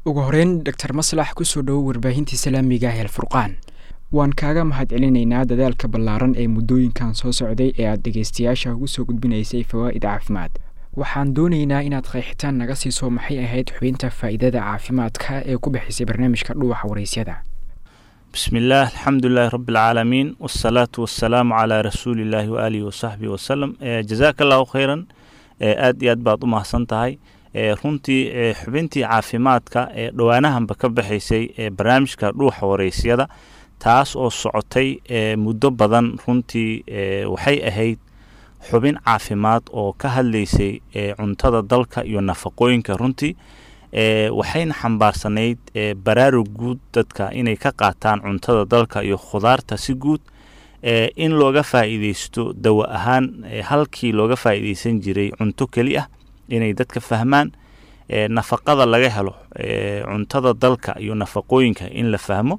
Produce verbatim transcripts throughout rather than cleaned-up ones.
ugu horeyn Doctor Maslax ku soo dhow warbaahintii Islaamiga ah ee Furqaan waan kaaga mahadcelinaynaa dadaalka ballaaran ee muddooyinkan soo socday ee aad dhageystayaasha ugu soo gudbinaysay fawaa'id caafimaad waxaan doonaynaa inaad qeexitaan naga siiso maxay ahayd xubinta faa'iidada caafimaadka ee ku bixisay barnaamijka dhuuxa wareysyada بسم الله الحمد لله رب العالمين والصلاة والسلام على رسول الله وآله وصحبه وسلم جزاك الله خيرا aad iyo aad baad u mahadsantahay runtii xubintii caafimaadka ee dhawaanahanba ka bixisay barnaamijka dhuuxa wareysyada taas oo socotay muddo badan runtii waxay ahayd xubin caafimaad oo ka hadlaysay cuntada dalka iyo nafaqooyinka runtii waxayna xambaarsanayd baraarug guud dadka inay ka qaataan cuntada dalka iyo khudaarta si guud in looga faa'iideysto dawa ahaan halkii looga faa'iideysan jiray cunto keli ah inay dadka fahmaan nafaqada laga helo cuntada dalka iyo nafaqooyinka in la fahmo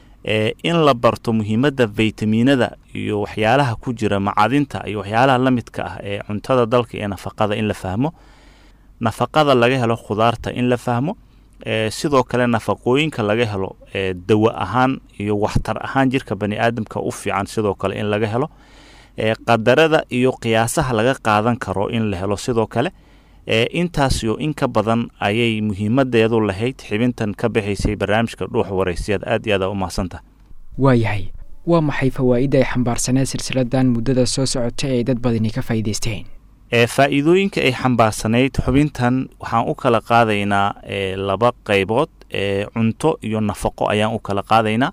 in la barto muhiimadda vitaminada iyo waxyaalaha ku jira macadinta iyo waxyaalaha la midka ah ee cuntada dalka iyo nafaqada in la fahmo nafaqada laga helo khudaarta in la fahmo sidoo kale nafaqooyinka laga helo dawa ahaan iyo waxtar ahaan jirka bani aadamka u fiican sidoo kale in laga helo qadarada iyo qiyaasaha laga qaadan karo in la helo sidoo kale intaas iyo in ka badan ayay muhiimadeedu lahayd xibintan ka bixisay barnaamijka dhuuxa wareysyada aad iyo aad u mahadsantahay waayahay waa maxay fawaa'ida ay xambaarsanaa silsiladan muddada soo socotay ee dad badani ka faa'iideysteen faa'iidooyinka ay xambaarsanayd xubintan waxaan u kala qaadaynaa laba qaybood cunto iyo nafaqo ayaan u kala qaadaynaa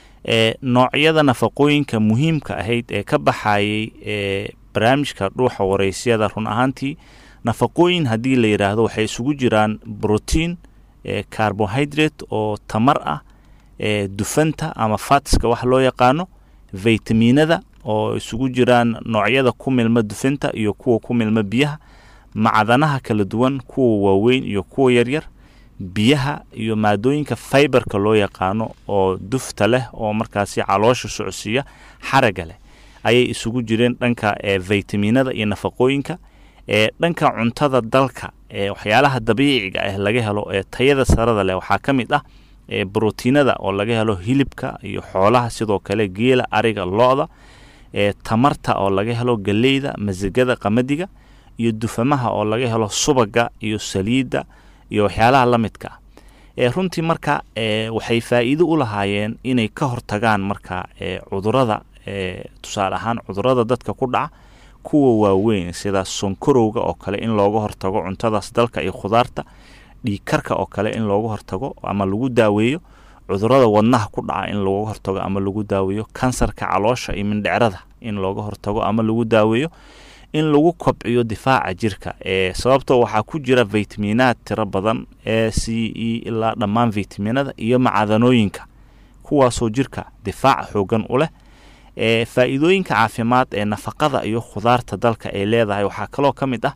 noocyada nafaqooyinka muhiimka ahayd ee ka baxayay barnaamijka dhuuxa wareysyada run ahaantii nafaqooyin haddii la yidhaahdo waxay isugu jiraan brotiin carbohydrate oo tamar ah dufanta ama fatska wax loo yaqaano vitaminada oo isugu jiraan noocyada ku milma dufinta iyo kuwa ku milma biyaha macdanaha kala duwan kuwa waaweyn iyo kuwa yaryar biyaha iyo maadooyinka fiberka loo yaqaano oo dufta leh oo markaasi caloosha socodsiiya xaraga leh ayay isugu jireen dhanka vitaminada iyo nafaqooyinka ee dhanka cuntada dalka ee waxyaalaha dabiiciga ah laga helo ee tayada sarada leh waxaa ka mid ah ee borotiinada oo laga helo hilibka iyo xoolaha sidoo kale geela ariga lo'da ee tamarta oo laga helo galeyda masagada qamadiga iyo dufamaha oo laga helo subaga iyo saliida iyo waxyaalaha la midka ah ee runtii marka ee waxay faa'iido u lahaayeen inay ka hortagaan marka ee cudurrada ee tusaale ahaan cudurrada dadka ku dhaca kuwa waaweyn sida sonkorowga oo kale in looga hortago cuntadaas dalka iyo khudaarta dhiigkarka oo kale in looga hortago ama lagu daaweeyo cudurrada wadnaha ku dhaca in looga hortago ama lagu daaweeyo kansarka caloosha iyo mindhicrada in looga hortago ama lagu daaweeyo in lagu kobciyo difaaca jirka ee sababtoo waxaa ku jira vitaminaad tiro badan ee c e ilaa dhammaan vitaminada iyo macadanooyinka kuwaasoo jirka difaac xoogan u leh ee faa'iidooyinka caafimaad ee nafaqada iyo khudaarta dalka ay leedahay waxaa kaloo ka mid ah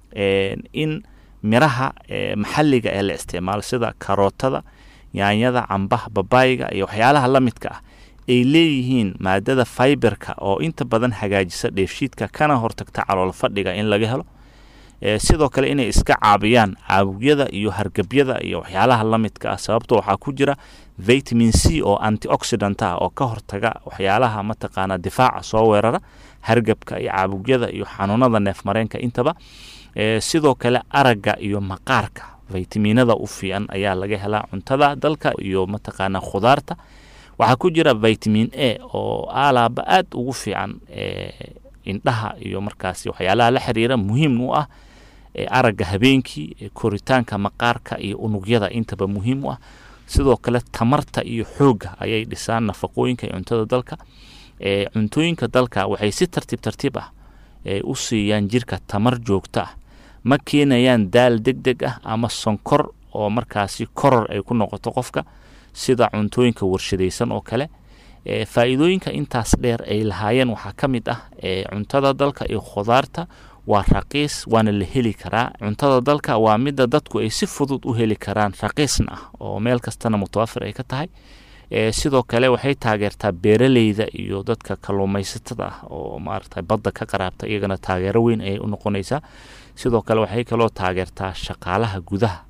in miraha maxalliga ee la isticmaalo sida karootada yaanyada cambaha babaayga iyo waxyaalaha la midka ah ay leeyihiin maadada fiberka oo inta badan hagaajisa dheefshiidka kana hortagta calool fadhiga in laga helo sidoo kale inay iska caabiyaan caabugyada iyo hargabyada iyo waxyaalaha la midka ah sababtoo waxaa ku jira vitamin C oo antioxidant ah oo ka hortaga waxyaalaha mataqaana difaaca soo weerara hargabka iyo caabugyada iyo xanuunada neefmareenka intaba sidoo kale aragga iyo maqaarka vitaminada u fiican ayaa laga helaa cuntada dalka iyo mataqaana khudaarta waxaa ku jira vitamin A oo alaaba aad ugu fiican indhaha iyo markaasi waxyaalaha la xiriira muhiim u ah aragga habeenkii koritaanka maqaarka iyo unugyada intaba muhiim u ah sidoo kale tamarta iyo xoogga ayay dhisaan nafaqooyinka cuntada dalka ee cuntooyinka dalka waxay si tartiib tartiib ah u siiyaan jirka tamar joogto ah ma keenayaan daal degdeg ah ama sonkor oo markaasi koror ay ku noqoto qofka sida cuntooyinka warshadaysan oo kale ee faa'iidooyinka intaas dheer ay lahaayeen waxaa ka mid ah ee cuntada dalka iyo khudaarta waa raqiis waana la heli karaa cuntada dalka waa midda dadku ay si fudud u heli karaan raqiisna ah oo meel kastana mutawafir ay ka tahay ee sidoo kale waxay taageertaa beeraleyda iyo dadka kalluumaysatada ah oo maaragtay badda ka qaraabta iyagana taageero weyn ay u noqonaysaa sidoo kale waxay kaloo taageertaa shaqaalaha gudaha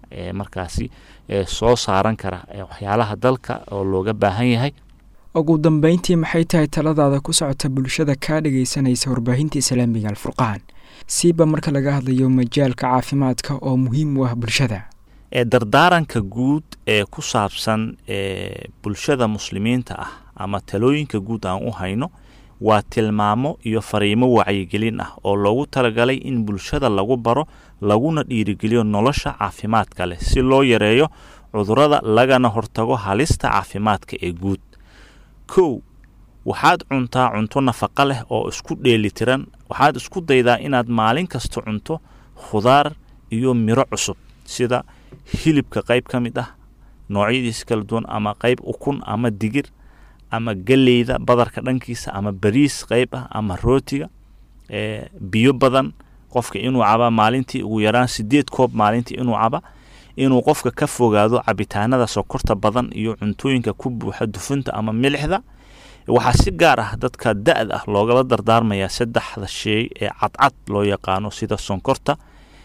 ee markaasi ee soo saaran kara ee waxyaalaha dalka oo looga baahan yahay. ugu dambeyntii maxay tahay taladaada ku socota bulshada ka dhageysanaysa warbaahinta Islaamiga Al-Furqaan siiba marka laga hadlayo majaalka caafimaadka oo muhiim u ah bulshada? ee dardaaranka guud ee ku saabsan ee bulshada muslimiinta ah ama talooyinka guud aan u hayno waa tilmaamo iyo fariimo wacyigelin ah oo loogu talagalay in bulshada lagu baro laguna dhiirigeliyo nolosha caafimaadka leh si loo yareeyo cudurrada lagana hortago halista caafimaadka ee guud. kow waxaad cuntaa cunto nafaqo leh oo isku dheelitiran. waxaad isku daydaa inaad maalin kasta cunto khudaar iyo miro cusub sida hilibka qayb ka mid ah noocyadiisa kala duwan ama qayb ukun ama digir ama galeyda badarka dhankiisa ama bariis qayb ah ama rootiga ee biyo badan qofka inuu caba maalintii ugu yaraan sideed koob maalintii inuu caba inuu qofka ka fogaado cabitaanada sokorta badan iyo cuntooyinka ku buuxa dufunta ama milixda. waxaa si gaar ah dadka da'da ah loogala dardaarmaya saddexda shay ee cadcad loo yaqaano sida sonkorta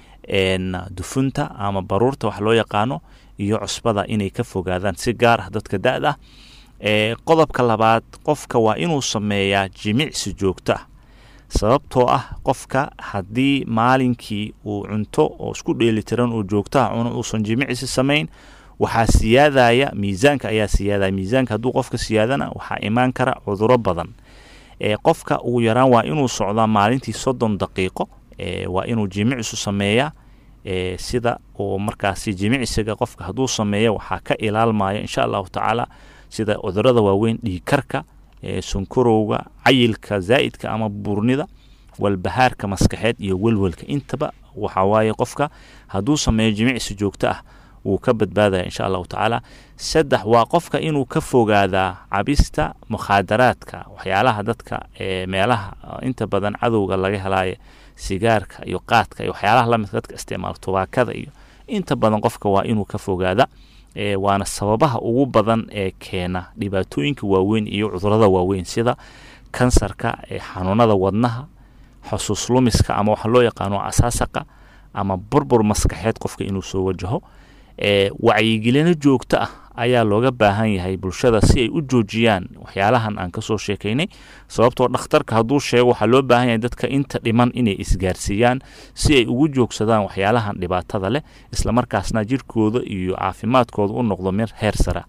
een dufunta ama baruurta wax loo yaqaano iyo cusbada inay ka fogaadaan si gaar ah dadka da'da ah. ee qodobka labaad qofka waa inuu sameeyaa jimicsi joogto ah sababtoo ah qofka haddii maalinkii uu cunto oo isku dheelitiran uu joogto ah una uusan jimicsi samayn waxaa siyaadaya miisaanka ayaa siyaadaya miisaanka hadduu qofka siyaadana waxaa imaan kara cudurro badan. ee qofka ugu yaraan waa inuu socdaa maalintii soddon daqiiqo ee waa inuu jimicsi sameeyaa ee sida oo markaasi jimicsiga qofka hadduu sameeyo waxaa ka ilaalmaya insha allahu tacaala sida cudurrada waaweyn dhiig karka ee sonkorowga cayilka zaa'idka ama burnida walbahaarka maskaxeed iyo welwelka intaba waxa waaye qofka hadduu sameeyo jimicsi joogto ah wuu ka badbaadaya insha allahu tacaala. saddex waa qofka inuu ka fogaadaa cabista mukhaadaraadka waxyaalaha dadka ee meelaha inta badan cadowga laga helaayo sigaarka iyo qaadka iyo waxyaalaha la midka dadka isticmaala tubaakada iyo inta badan qofka waa inuu ka fogaada ee waana sababaha ugu badan ee keena dhibaatooyinka waaweyn iyo cudurrada waaweyn sida kansarka ee xanuunada wadnaha xusuus lumiska ama waxa loo yaqaano asaasaqa ama burbur maskaxeed qofka inuu soo wajaho. ee wacyigelin joogto ah ayaa looga baahan yahay bulshada si ay u joojiyaan waxyaalahan aan ka soo sheekaynay sababtoo dhakhtarka hadduu sheego waxa loo baahan yahay dadka inta dhiman inay isgaarsiiyaan si ay ugu joogsadaan waxyaalahan dhibaatada leh isla markaasna jirkooda iyo caafimaadkooda u noqdo mid heer sare.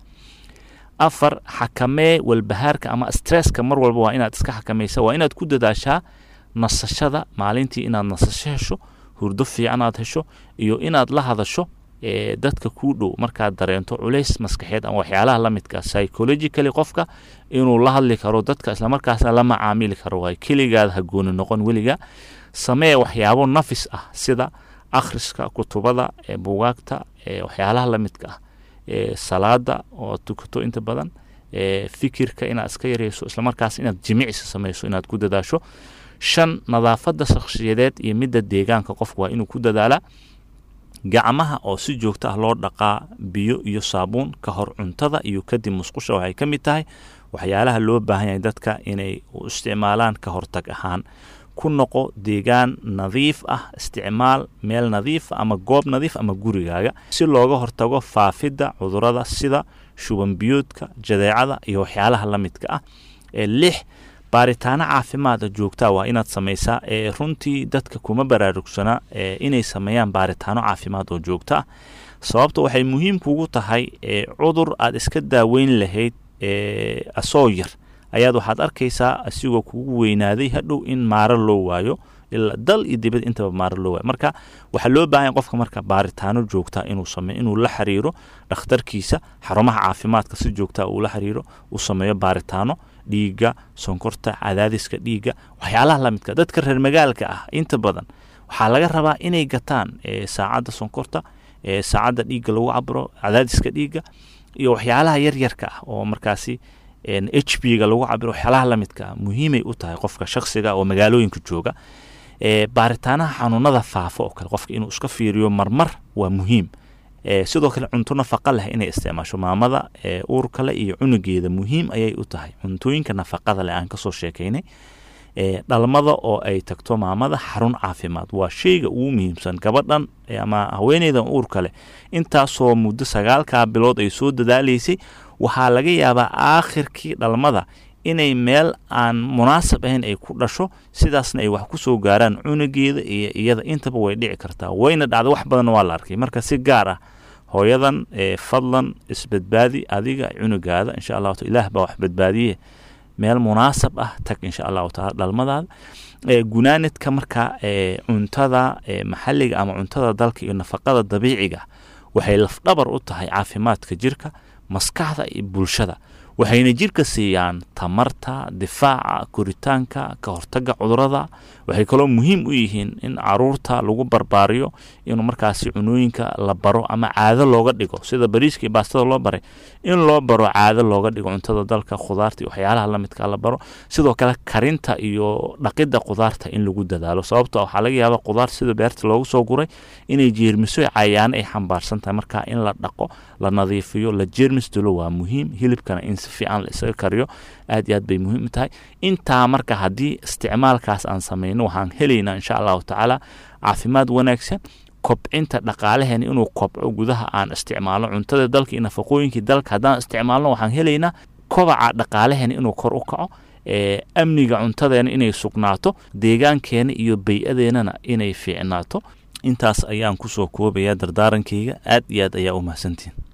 afar xakamee walbahaarka ama stresska mar walba waa inaad iska xakamaysaa waa inaad ku dadaashaa nasashada maalintii inaad nasasho hesho hurdo fiican aad hesho iyo inaad la hadasho ee dadka ku dhow markaad dareento culays maskaxeed ama waxyaalaha la midka psychologically qofka inuu la hadli karo dadka isla markaasna la macaamili karo way keligaad ha gooni noqon weliga. samee waxyaabo nafis ah sida akhriska kutubada ee buugaagta ee waxyaalaha la midka ah ee salaada oo tukato inta badan ee fikirka inaad iska yareyso isla markaas inaad jimicsi samayso inaad ku dadaasho. shan nadaafadda shakhsiyadeed iyo midda deegaanka qofku waa inuu ku dadaalaa gacmaha oo si joogto ah loo dhaqaa biyo iyo saabuun ka hor cuntada iyo kadib musqusha waxay ka mid tahay waxyaalaha loo baahan yahay dadka inay u isticmaalaan ka hortag ahaan. ku noqo deegaan nadiif ah isticmaal meel nadiif ama goob nadiif ama gurigaaga si looga hortago faafidda cudurrada sida shuban biyoodka jadeecada iyo waxyaalaha la midka ah. ee lix baaritaano caafimaad joogta waa inaad samaysaa ee runtii dadka kuma baraarugsana ee inay sameeyaan baaritaano caafimaad oo joogta ah sababtoo waxay muhiim kugu tahay ee cudur aad iska daaweyn lahayd ee asoo yar ayaad waxaad arkaysaa asigoo kugu weynaaday hadhow in maaro loo waayo ilaa dal iyo dibad intaba maaro loo waayo. marka waxaa loo baahan yahay qofka marka baaritaano joogta inuu sameeyo inuu la xiriiro dhakhtarkiisa xarumaha caafimaadka si joogta uu la xiriiro uu sameeyo baaritaano dhiiga sonkorta cadaadiska dhiiga waxyaalaha la midka. dadka reer magaalka ah inta badan waxaa laga rabaa inay gataan ee saacadda sonkorta ee saacadda dhiiga lagu cabiro cadaadiska dhiiga iyo waxyaalaha yaryarka ah oo markaasi h b ga lagu cabiro waxyaalaha la midka muhiimay u tahay qofka shakhsiga oo magaalooyinka jooga. ee baaritaanaha xanuunada faafa oo kale qofka inuu iska fiiriyo marmar waa muhiim. ee sidoo kale cunto nafaqa leh inay isticmaasho maamada ee uurka leh iyo cunugeeda muhiim ayay u tahay cuntooyinka nafaqada leh aan ka soo sheekaynay. ee dhalmada oo ay tagto maamada xarun caafimaad waa shayga ugu muhiimsan gabadhan ama haweeneydan uurka leh intaasoo muddo sagaalka bilood ay soo dadaalaysay waxaa laga yaabaa aakhirkii dhalmada inay meel aan munaasab ahayn ay ku dhasho sidaasna ay wax ku soo gaaraan cunugeeda iyo iyada intaba way dhici kartaa wayna dhacda wax badan waa la arkay marka si gaar ah hooyadan ee fadlan isbadbaadi adiga cunugaada insha Allah ilaah baa wax badbaadiye meel munaasab ah tag insha Allah taala dhalmadaada ee gunaanadka marka ee cuntada ee maxalliga ama cuntada dalka iyo nafaqada dabiiciga waxay laf dhabar u tahay caafimaadka jirka maskaxda iyo bulshada waxayna jirka siiyaan tamarta difaaca koritaanka ka hortagga cudurrada waxay kaloo muhiim u yihiin in caruurta lagu barbaariyo inuu markaasi cunooyinka la baro ama caado looga dhigo sida bariiska iyo baastada loo baray in loo baro caado looga dhigo cuntada dalka khudaarta iyo waxyaalaha la midka la baro sidoo kale karinta iyo dhaqidda khudaarta in lagu dadaalo sababtoo waxa laga yaabaa khudaar sida beerta loogu soo guray inay jeermiso cayayaan ay xambaarsan tahay marka in la dhaqo la nadiifiyo la jeermis dilo waa muhiim hilibkana in si fiican la isaga kariyo aad iyo aad bay muhiim tahay intaa marka haddii isticmaalkaas aan samayno waxaan helaynaa insha allahu tacaala caafimaad wanaagsan kobcinta dhaqaalaheena inuu kobco gudaha aan isticmaalno cuntada dalka iyo nafaqooyinkii dalka haddaan isticmaalno waxaan helaynaa kobaca dhaqaalaheena inuu kor u kaco ee amniga cuntadeena inay sugnaato deegaankeena iyo bay-adeennana inay fiicnaato intaas ayaan kusoo koobayaa dardaarankayga aad iyo aad ayaa u mahadsantiin